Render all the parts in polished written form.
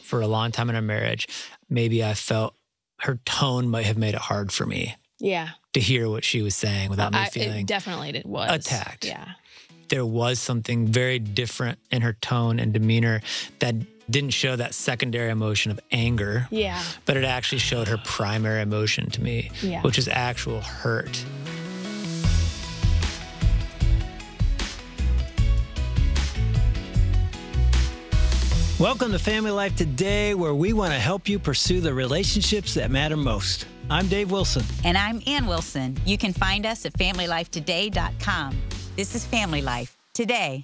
for a long time in our marriage, maybe I felt her tone might have made it hard for me to hear what she was saying without me feeling it was attacked. Yeah. There was something very different in her tone and demeanor that didn't show that secondary emotion of anger. Yeah. But it actually showed her primary emotion to me, which is actual hurt. Welcome to Family Life Today, where we want to help you pursue the relationships that matter most. I'm Dave Wilson. And I'm Ann Wilson. You can find us at FamilyLifeToday.com. This is Family Life Today.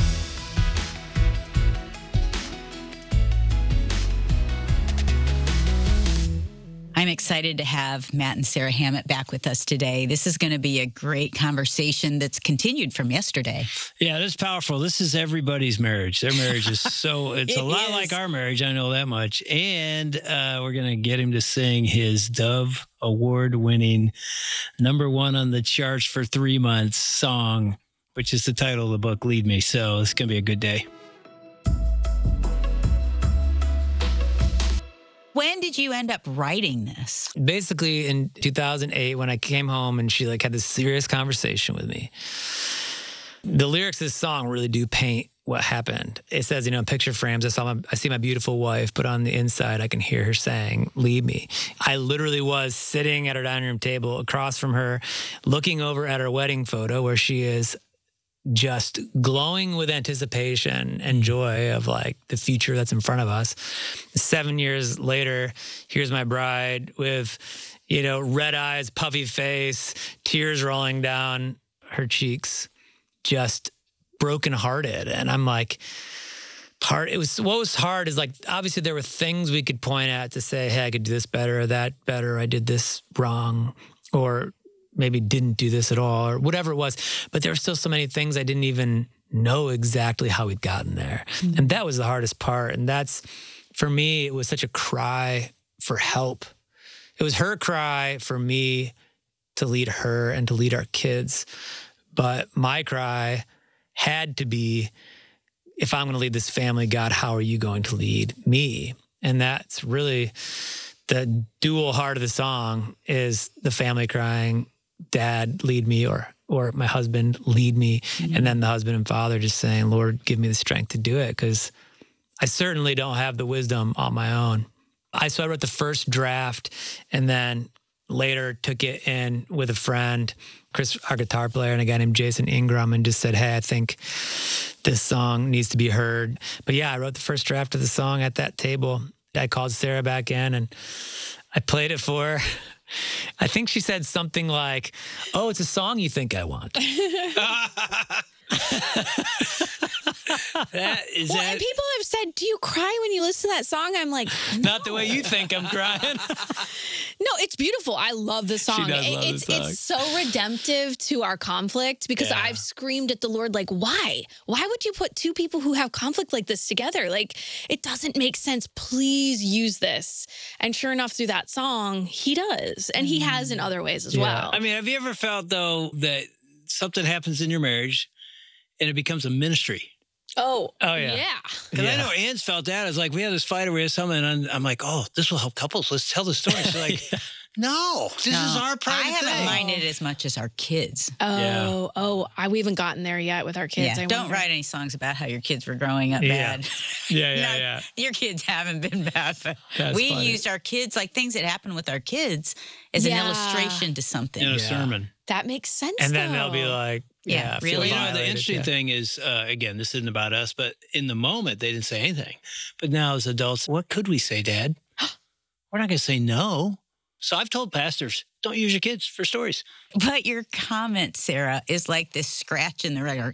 I'm excited to have Matt and Sarah Hammett back with us today. This is going to be a great conversation that's continued from yesterday. Yeah, that's powerful. This is everybody's marriage. Their marriage is it's a lot like our marriage. I know that much. And we're going to get him to sing his Dove Award-winning #1 on the charts for 3 months song, which is the title of the book, Lead Me. So it's going to be a good day. When did you end up writing this? Basically in 2008, when I came home and she had this serious conversation with me. The lyrics of this song really do paint what happened. It says, in picture frames, I see my beautiful wife, but on the inside, I can hear her saying, lead me. I literally was sitting at her dining room table across from her, looking over at her wedding photo where she is just glowing with anticipation and joy of the future that's in front of us. 7 years later, here's my bride with, red eyes, puffy face, tears rolling down her cheeks, just brokenhearted. And I'm what was hard is obviously there were things we could point at to say, hey, I could do this better or that better. I did this wrong, or maybe didn't do this at all, or whatever it was. But there were still so many things I didn't even know exactly how we'd gotten there. Mm-hmm. And that was the hardest part. And that's, for me, it was such a cry for help. It was her cry for me to lead her and to lead our kids. But my cry had to be, if I'm going to lead this family, God, how are you going to lead me? And that's really the dual heart of the song, is the family crying, Dad, lead me, or my husband, lead me. Mm-hmm. And then the husband and father just saying, Lord, give me the strength to do it, because I certainly don't have the wisdom on my own. So I wrote the first draft and then later took it in with a friend, Chris, our guitar player, and a guy named Jason Ingram, and just said, hey, I think this song needs to be heard. But yeah, I wrote the first draft of the song at that table. I called Sarah back in and I played it for her. I think she said something like, oh, it's a song you think I want. And people have said, do you cry when you listen to that song? I'm like, no. Not the way you think I'm crying. No, it's beautiful. I love the song. She does love the song. It's so redemptive to our conflict, because I've screamed at the Lord, why? Why would you put two people who have conflict like this together? It doesn't make sense. Please use this. And sure enough, through that song, he does. And he has in other ways as well. I mean, have you ever felt, though, that something happens in your marriage and it becomes a ministry? Oh yeah. Yeah. Because I know Ann's felt that. It's we had this fight or we had something, and I'm like, oh, this will help couples. Let's tell the story. She's like, no, this is our private thing. I haven't minded as much as our kids. We haven't gotten there yet with our kids. Yeah. Don't write any songs about how your kids were growing up bad. Yeah. Your kids haven't been bad. But we used our kids, things that happen with our kids, as an illustration to something. In a sermon. That makes sense, And then they'll be like, really. The interesting thing is, again, this isn't about us, but in the moment, they didn't say anything. But now as adults, what could we say, Dad? We're not going to say no. So I've told pastors, don't use your kids for stories. But your comment, Sarah, is like this scratch in the record.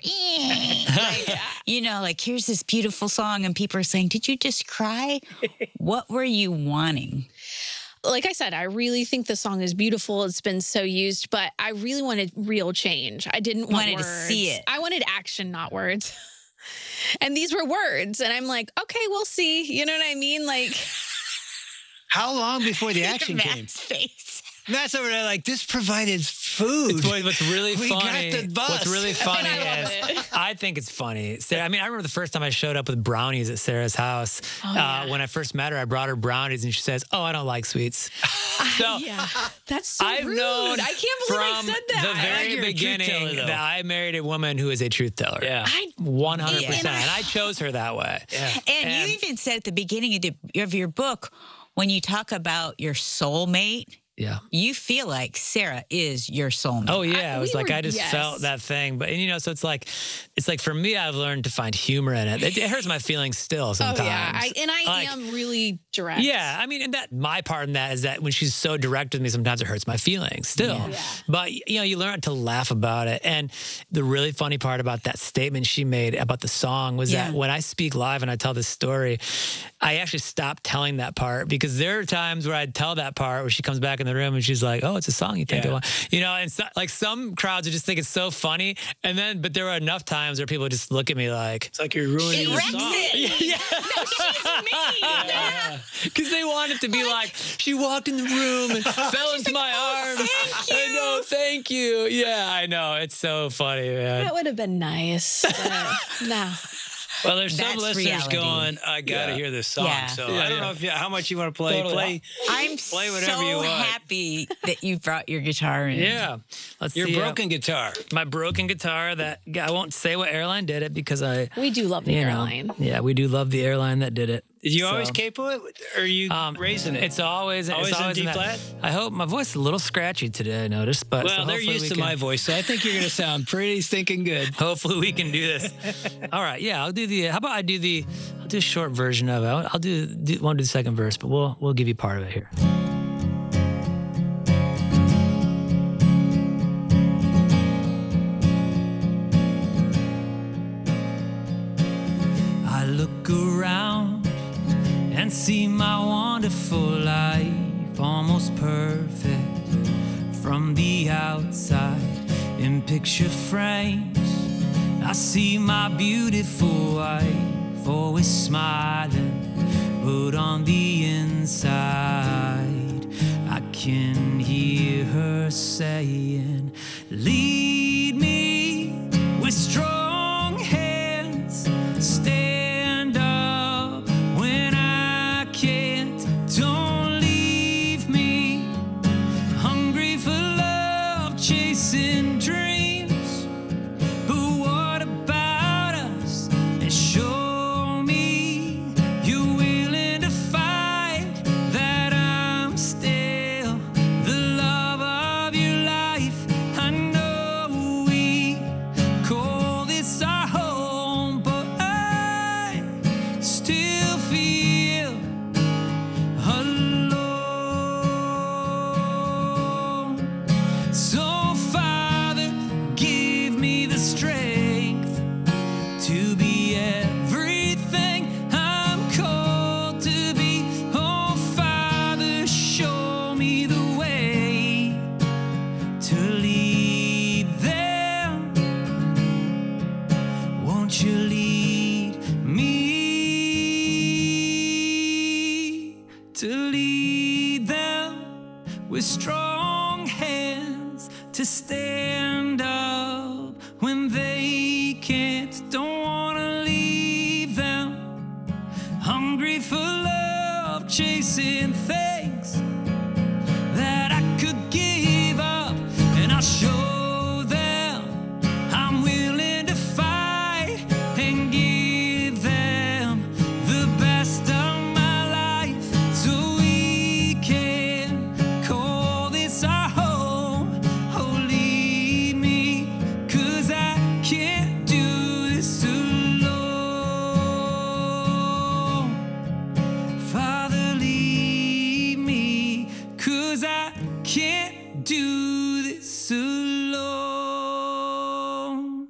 Here's this beautiful song, and people are saying, did you just cry? What were you wanting? Like I said, I really think the song is beautiful. It's been so used, but I really wanted real change. I didn't want words. To see it. I wanted action, not words. And these were words. And I'm like, okay, we'll see. You know what I mean? How long before the action came? Matt's face. Matt's over there this provided food. What's really We got funny. the bus. What's really funny I love is it. I think it's funny. Sarah, I mean, I remember the first time I showed up with brownies at Sarah's house. yeah. When I first met her, I brought her brownies, and she says, "Oh, I don't like sweets." So Yeah, that's so I've rude. known I can't believe I from said the that. very you're a truth teller, beginning though. that I married a woman who is a truth teller. Yeah. 100%. Yeah. And I chose her that way. Yeah. And you even said at the beginning of your book, when you talk about your soulmate, Yeah. you feel like Sarah is your soulmate. Oh yeah, it was we like were- I just yes. felt that thing, but and, you know, so it's like for me, I've learned to find humor in it. It hurts my feelings still sometimes. Oh yeah, I Like, am really direct. Yeah, I mean, and that my part in that is that when she's so direct with me, sometimes it hurts my feelings still. Yeah. But you know, you learn to laugh about it. And the really funny part about that statement she made about the song was that when I speak live and I tell this story, I actually stopped telling that part because there are times where I'd tell that part where she comes back in the room and she's like, "Oh, it's a song you think I want," you know. And so, like some crowds would just think it's so funny, and then but there were enough times where people just look at me like, It's like you're ruining the wrecks song. it. yeah. Because they want it to be like, she walked in the room and fell into my arms. I know, thank you. Yeah, I know. It's so funny, man. That would have been nice. But no. Well, there's some That's listeners reality. going, I got to hear this song. Yeah. So Yeah, I don't yeah. know how much you want to play. Totally. I'm Play whatever so you want. happy that you brought your guitar in. Yeah. Let's Your see, broken guitar. my broken guitar that I won't say what airline did it because We do love the you know, airline. yeah, we do love the airline that did it. Did you always So, capo it? Or are you raising it? It's always Always in D that- flat? I hope my voice is a little scratchy today. I noticed, but well, so they're hopefully used we to can- my voice, so I think you're going to sound pretty stinking good. Hopefully we can do this. All right, yeah, I'll do the. How about I'll do a short version of it. I'll won't do the second verse, but we'll give you part of it here. I look around and see my wonderful life, almost perfect from the outside. In picture frames, I see my beautiful wife, always smiling, but on the inside, I can hear her saying, "Lead me with strong hands, stand up when I can't, don't leave me, hungry for love, chasing dreams, but what about us, and show me you're willing to fight, that I'm still the love of your life. I know we call this our home, but I still feel alone. So Father, give me the strength to be everything I'm called to be. Oh Father, show me the way to lead them. Won't you lead me to lead them with strong hands, to stand up when they can't, don't wanna leave them, hungry for love, chasing things that I could give up, and I'll show them I'm willing to fight and give them the best of my life, so we can call this our home. Oh, lead me, 'cause I can't do this alone. Father, lead me, 'cause I can't do this alone.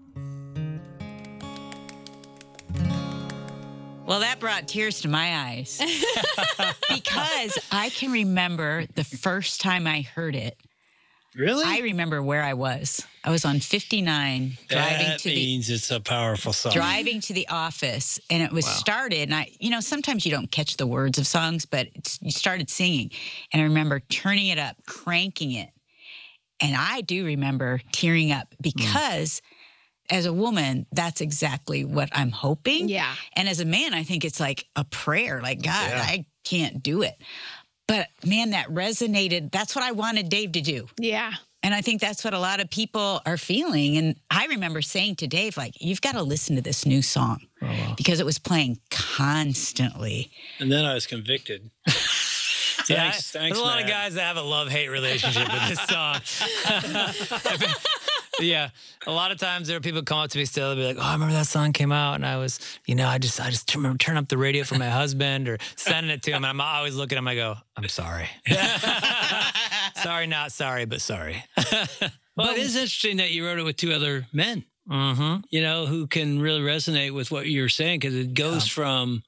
Well, that brought tears to my eyes because I can remember the first time I heard it. Really? I remember where I was. I was on 59 that means it's a powerful song. driving to the office, and it was started. And sometimes you don't catch the words of songs, but you started singing. And I remember turning it up, cranking it. And I do remember tearing up because as a woman, that's exactly what I'm hoping. Yeah. And as a man, I think it's like a prayer, like, God, I can't do it. But man, that resonated. That's what I wanted Dave to do. Yeah. And I think that's what a lot of people are feeling. And I remember saying to Dave, like, you've got to listen to this new song because it was playing constantly. And then I was convicted. Thanks, there's a lot of guys that have a love-hate relationship with this song. Yeah, a lot of times there are people come up to me still and be like, "Oh, I remember that song came out, and I was, I just remember turning up the radio for my husband or sending it to him, and I'm always looking at him. I go, I'm sorry, sorry, not sorry, but sorry." Well, it is interesting that you wrote it with two other men, who can really resonate with what you're saying because it goes from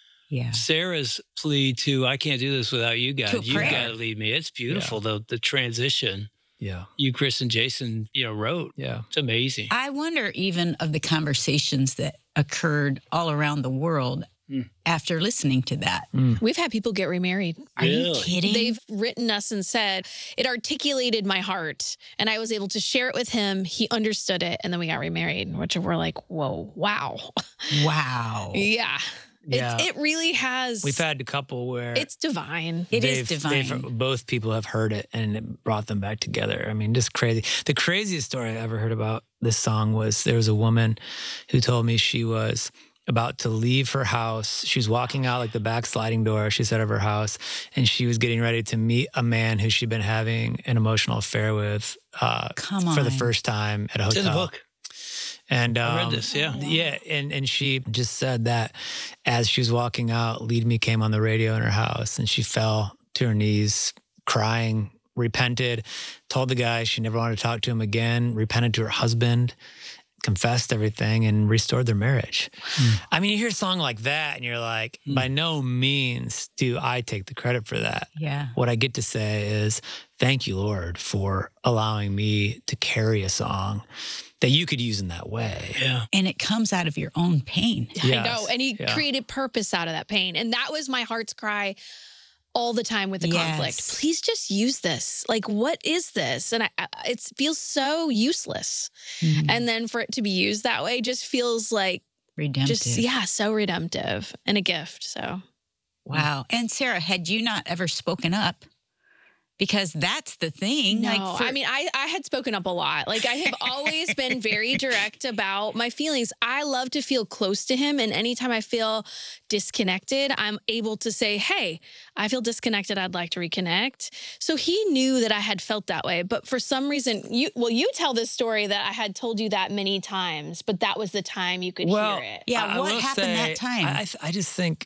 Sarah's plea to "I can't do this without you guys. You've got to lead me." It's beautiful, the transition. Yeah, you, Chris, and Jason, wrote. Yeah, it's amazing. I wonder even of the conversations that occurred all around the world after listening to that. We've had people get remarried. Are you kidding? They've written us and said, it articulated my heart, and I was able to share it with him. He understood it, and then we got remarried, which we're like, whoa, wow. Wow. Yeah. Yeah. It really has. We've had a couple where it's divine. It is divine. Both people have heard it and it brought them back together. I mean, just crazy. The craziest story I ever heard about this song was there was a woman who told me she was about to leave her house. She was walking out like the back sliding door, she said, of her house, and she was getting ready to meet a man who she'd been having an emotional affair with for the first time at a hotel. It's in the book. And I read this, yeah, and she just said that as she was walking out, Lead Me came on the radio in her house, and she fell to her knees, crying, repented, told the guy she never wanted to talk to him again, repented to her husband, confessed everything, and restored their marriage. I mean, you hear a song like that, and you're like, by no means do I take the credit for that. Yeah. What I get to say is, thank you, Lord, for allowing me to carry a song that you could use in that way. Yeah. And it comes out of your own pain. I know. And he created purpose out of that pain. And that was my heart's cry all the time with the conflict. Please just use this. Like, what is this? And it feels so useless. And then for it to be used that way just feels like redemptive. So redemptive and a gift. So. Wow. And Sarah, had you not ever spoken up? Because that's the thing. No, I mean, I had spoken up a lot. Like, I have always been very direct about my feelings. I love to feel close to him. And anytime I feel disconnected, I'm able to say, hey, I feel disconnected. I'd like to reconnect. So he knew that I had felt that way. But for some reason, you tell this story that I had told you that many times, but that was the time you could hear it. Yeah, what happened that time? I just think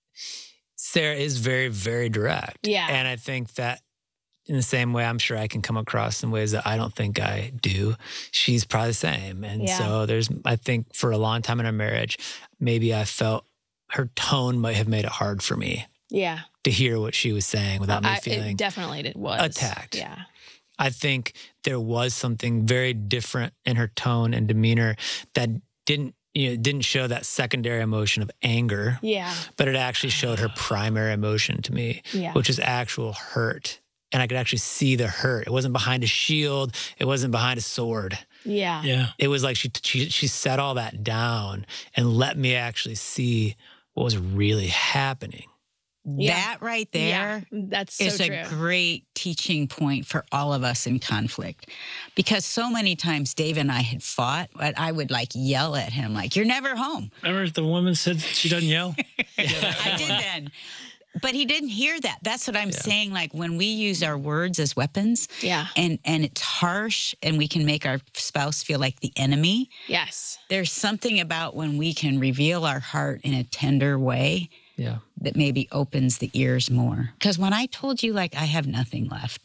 Sarah is very, very direct. Yeah. And I think that in the same way, I'm sure I can come across in ways that I don't think I do. She's probably the same. And so I think for a long time in our marriage, maybe I felt her tone might have made it hard for me to hear what she was saying without me feeling it definitely was attacked. Yeah. I think there was something very different in her tone and demeanor that didn't show that secondary emotion of anger. Yeah. But it actually showed her primary emotion to me, which is actual hurt. And I could actually see the hurt. It wasn't behind a shield. It wasn't behind a sword. Yeah. Yeah. It was like she set all that down and let me actually see what was really happening. That right there that's so is true. A great teaching point for all of us in conflict. Because so many times Dave and I had fought, but I would like yell at him like, you're never home. Remember the woman said she doesn't yell? I did then. But he didn't hear that. That's what I'm saying. Like when we use our words as weapons and it's harsh and we can make our spouse feel like the enemy. Yes. There's something about when we can reveal our heart in a tender way that maybe opens the ears more. Because when I told you like I have nothing left,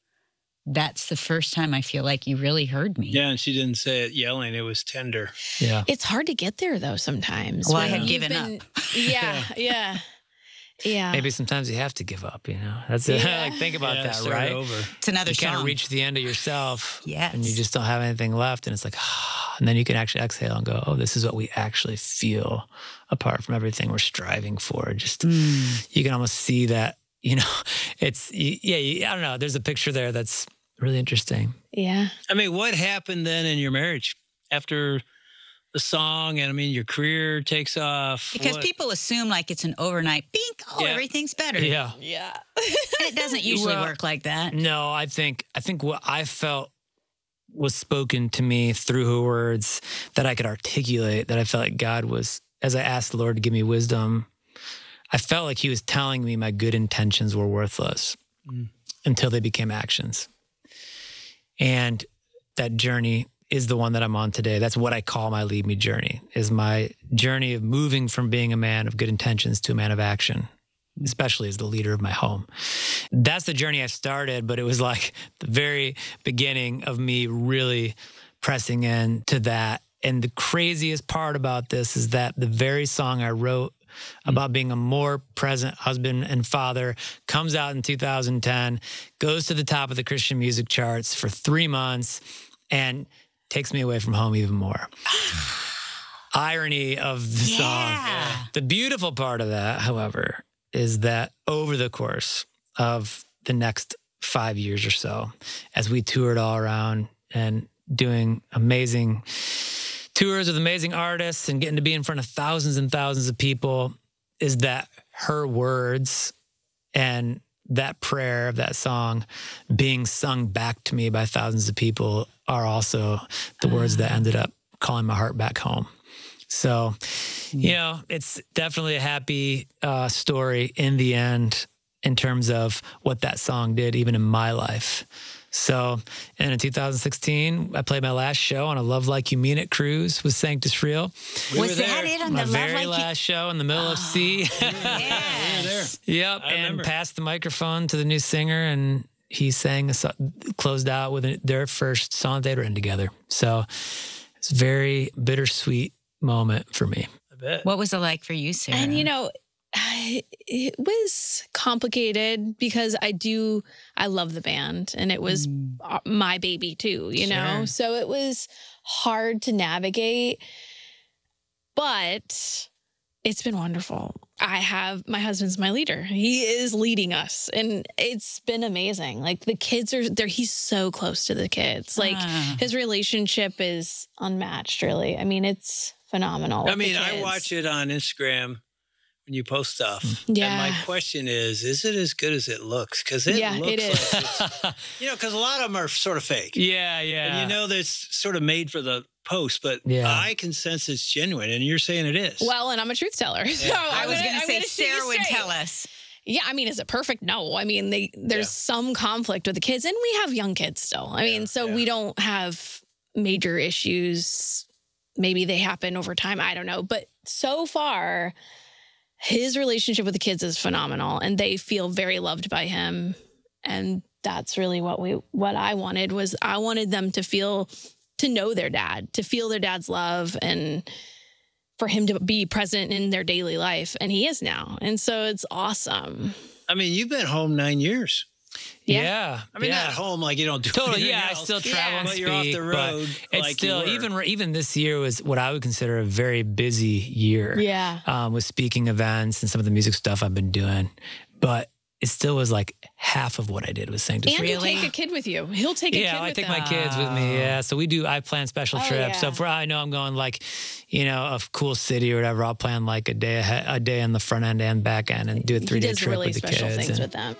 that's the first time I feel like you really heard me. Yeah, and she didn't say it yelling. It was tender. Yeah. It's hard to get there though sometimes. Well, I had given up. Yeah. Maybe sometimes you have to give up, That's it. Like, think about that, right? Over. It's another you song. kind of reach the end of yourself. Yes. And you just don't have anything left. And it's like, and then you can actually exhale and go, oh, this is what we actually feel apart from everything we're striving for. Just, you can almost see that, it's, I don't know. There's a picture there that's really interesting. Yeah. I mean, what happened then in your marriage after the song? And I mean, your career takes off. Because people assume like it's an overnight bink. Oh, Yeah. everything's better. Yeah. Yeah. And it doesn't usually Well, work like that. No, I think what I felt was spoken to me through her words that I could articulate, that I felt like God was, as I asked the Lord to give me wisdom, I felt like he was telling me my good intentions were worthless until they became actions. And that journey is the one that I'm on today. That's what I call my Lead Me journey, is my journey of moving from being a man of good intentions to a man of action, especially as the leader of my home. That's the journey I started, but it was like the very beginning of me really pressing into that. And the craziest part about this is that the very song I wrote about being a more present husband and father comes out in 2010, goes to the top of the Christian music charts for 3 months, and takes me away from home even more. Irony of the song. The beautiful part of that, however, is that over the course of the next 5 years or so, as we toured all around and doing amazing tours with amazing artists and getting to be in front of thousands and thousands of people, is that her words and that prayer of that song being sung back to me by thousands of people are also the words that ended up calling my heart back home. So, you know, it's definitely a happy story in the end in terms of what that song did, even in my life. So, and in 2016, I played my last show on a Love Like You Mean It cruise with Sanctus Real. Was that it on My the very Love Like last show in the middle of sea. Yes. Yep, and passed the microphone to the new singer, and he sang, closed out with their first song they'd written together. So it's a very bittersweet moment for me. I bet. What was it like for you, Sarah? And, you know, it was complicated because I love the band, and it was my baby too, you know? So it was hard to navigate, but it's been wonderful. My husband's my leader. He is leading us, and it's been amazing. Like, the kids are there. He's so close to the kids. Like, his relationship is unmatched, really. I mean, it's phenomenal. I mean, I watch it on Instagram when you post stuff. Yeah. And my question is it as good as it looks? Because it looks it is. like it's, you know, because a lot of them are sort of fake. Yeah. And you know, that's sort of made for the post, but I can sense it's genuine, and you're saying it is. Well, and I'm a truth teller. So I was going to say Sarah would tell us. Yeah, I mean, is it perfect? No. I mean, there's some conflict with the kids, and we have young kids still. I mean, so we don't have major issues. Maybe they happen over time. I don't know. But so far, his relationship with the kids is phenomenal, and they feel very loved by him. And that's really what I wanted. Was I wanted them to know their dad, to feel their dad's love, and for him to be present in their daily life. And he is now. And so it's awesome. I mean, you've been home 9 years. Yeah. I mean, not home like you don't do totally. anything Yeah, else, I still travel and but speak. you're off the road. It's like still you were. even this year was what I would consider a very busy year. Yeah. With speaking events and some of the music stuff I've been doing, but it still was like half of what I did with Sanctus. And you take a kid with you. He'll take a kid with him. I take my kids with me. Yeah. So I plan special trips. So yeah. if I know I'm going like, you know, a cool city or whatever, I'll plan like a day in the front end and back end and do a 3-day trip really with the kids. He does really special things with them.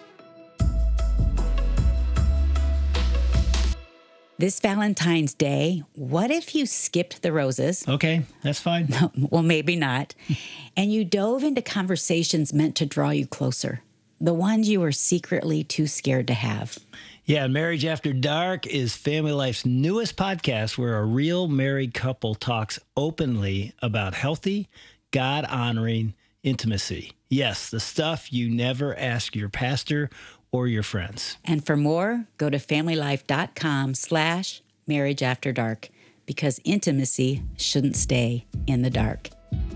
This Valentine's Day, what if you skipped the roses? Okay, that's fine. Well, maybe not. And you dove into conversations meant to draw you closer, the ones you were secretly too scared to have. Yeah, Marriage After Dark is Family Life's newest podcast where a real married couple talks openly about healthy, God-honoring intimacy. Yes, the stuff you never ask your pastor or your friends. And for more, go to familylife.com/marriageafterdark, because intimacy shouldn't stay in the dark.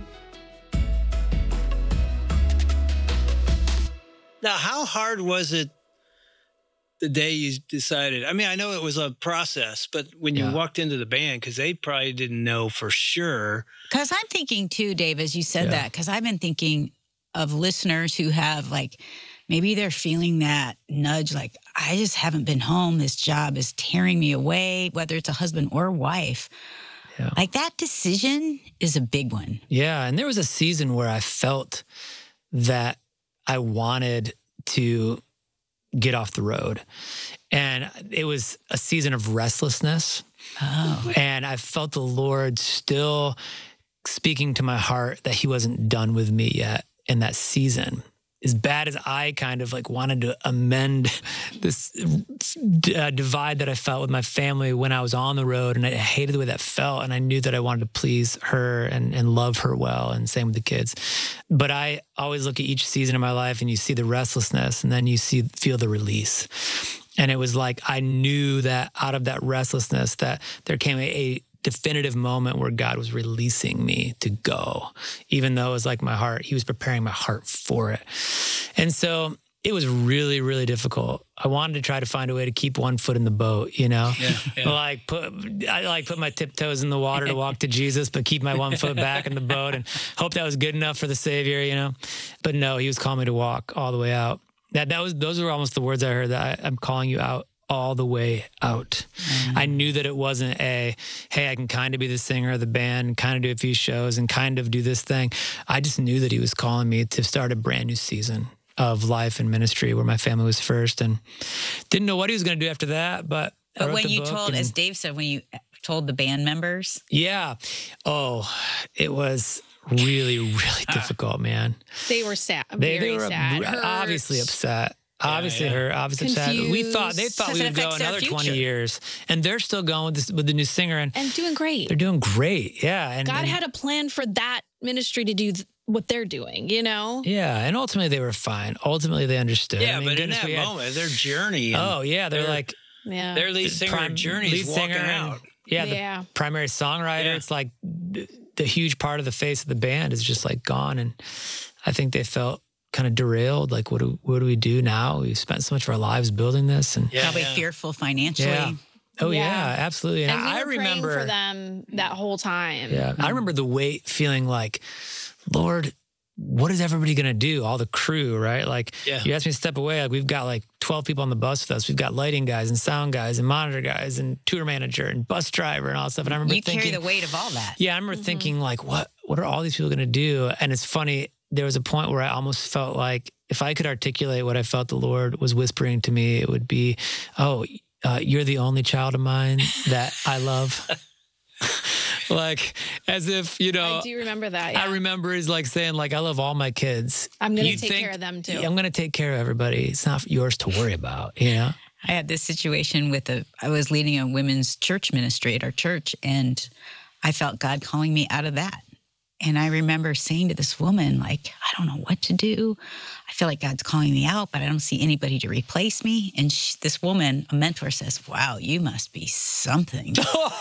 Now, how hard was it the day you decided? I mean, I know it was a process, but when you walked into the band, because they probably didn't know for sure. Because I'm thinking too, Dave, as you said that, because I've been thinking of listeners who have like maybe they're feeling that nudge, like, I just haven't been home. This job is tearing me away, whether it's a husband or wife. Yeah. Like that decision is a big one. Yeah. And there was a season where I felt that I wanted to get off the road. And it was a season of restlessness. Oh. And I felt the Lord still speaking to my heart that he wasn't done with me yet in that season. As bad as I kind of like wanted to amend this divide that I felt with my family when I was on the road, and I hated the way that felt, and I knew that I wanted to please her and love her well, and same with the kids. But I always look at each season of my life and you see the restlessness, and then you feel the release. And it was like I knew that out of that restlessness that there came a definitive moment where God was releasing me to go, even though it was like my heart, he was preparing my heart for it. And so it was really, really difficult. I wanted to try to find a way to keep one foot in the boat, you know, I put my tiptoes in the water to walk to Jesus, but keep my one foot back in the boat and hope that was good enough for the Savior, you know, but no, he was calling me to walk all the way out. Those were almost the words I heard, that I'm calling you out all the way out. I knew that it wasn't hey, I can kind of be the singer of the band, kind of do a few shows and kind of do this thing. I just knew that he was calling me to start a brand new season of life and ministry where my family was first, and didn't know what he was going to do after that. But when you told, as Dave said, when you told the band members. Yeah. Oh, it was really, really difficult, man. They were sad. They were sad. Obviously upset. Obviously upset. They thought we would go another 20 years, and they're still going with the new singer and doing great. They're doing great. Yeah. And God had a plan for that ministry to do what they're doing, you know? Yeah. And ultimately they were fine. Ultimately they understood. Yeah, but in that moment, their journey. They're like, their lead singer journey's walking out. The primary songwriter. Yeah. It's like the huge part of the face of the band is just like gone. And I think they felt kind of derailed. Like, what do we do now? We've spent so much of our lives building this, and probably fearful financially. Yeah. Oh yeah, absolutely. And I remember praying for them that whole time. Yeah, I remember the weight, feeling like, Lord, what is everybody going to do? All the crew, right? Like, you asked me to step away. Like, we've got like 12 people on the bus with us. We've got lighting guys and sound guys and monitor guys and tour manager and bus driver and all that stuff. And I remember thinking, carry the weight of all that. Yeah, I remember thinking like, what are all these people going to do? And it's funny. There was a point where I almost felt like if I could articulate what I felt the Lord was whispering to me, it would be, you're the only child of mine that I love. Like, as if, you know. I do remember that, yeah. I remember he's like saying, like, I love all my kids. I'm going to take care of them, too. I'm going to take care of everybody. It's not yours to worry about, you know? I had this situation I was leading a women's church ministry at our church, and I felt God calling me out of that. And I remember saying to this woman, like, I don't know what to do. I feel like God's calling me out, but I don't see anybody to replace me. And this woman, a mentor, says, wow, you must be something.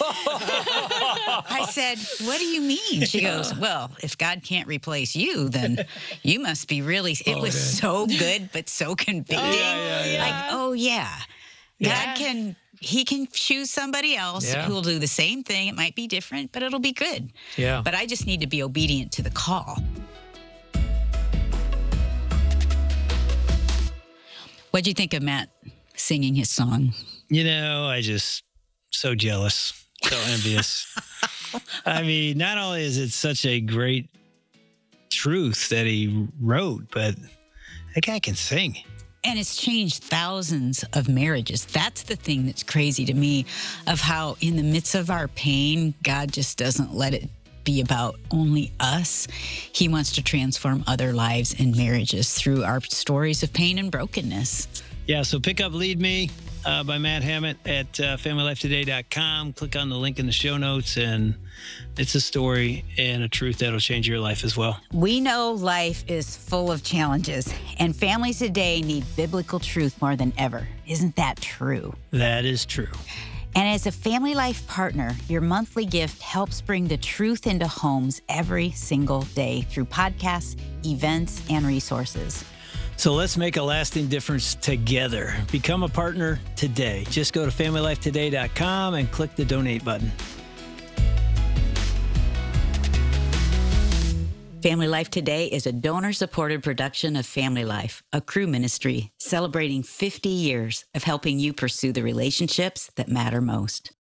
I said, what do you mean? She goes, well, if God can't replace you, then you must be really... It was so good, but so convicting. God can... He can choose somebody else who will do the same thing. It might be different, but it'll be good. Yeah. But I just need to be obedient to the call. What'd you think of Matt singing his song? You know, I just so jealous, so envious. I mean, not only is it such a great truth that he wrote, but that guy can sing. And it's changed thousands of marriages. That's the thing that's crazy to me, of how in the midst of our pain, God just doesn't let it be about only us. He wants to transform other lives and marriages through our stories of pain and brokenness. Yeah, so pick up Lead Me by Matt Hammett at familylifetoday.com. Click on the link in the show notes, and it's a story and a truth that'll change your life as well. We know life is full of challenges, and families today need biblical truth more than ever. Isn't that true? That is true. And as a Family Life partner, your monthly gift helps bring the truth into homes every single day through podcasts, events, and resources. So let's make a lasting difference together. Become a partner today. Just go to familylifetoday.com and click the donate button. Family Life Today is a donor-supported production of Family Life, a Cru ministry celebrating 50 years of helping you pursue the relationships that matter most.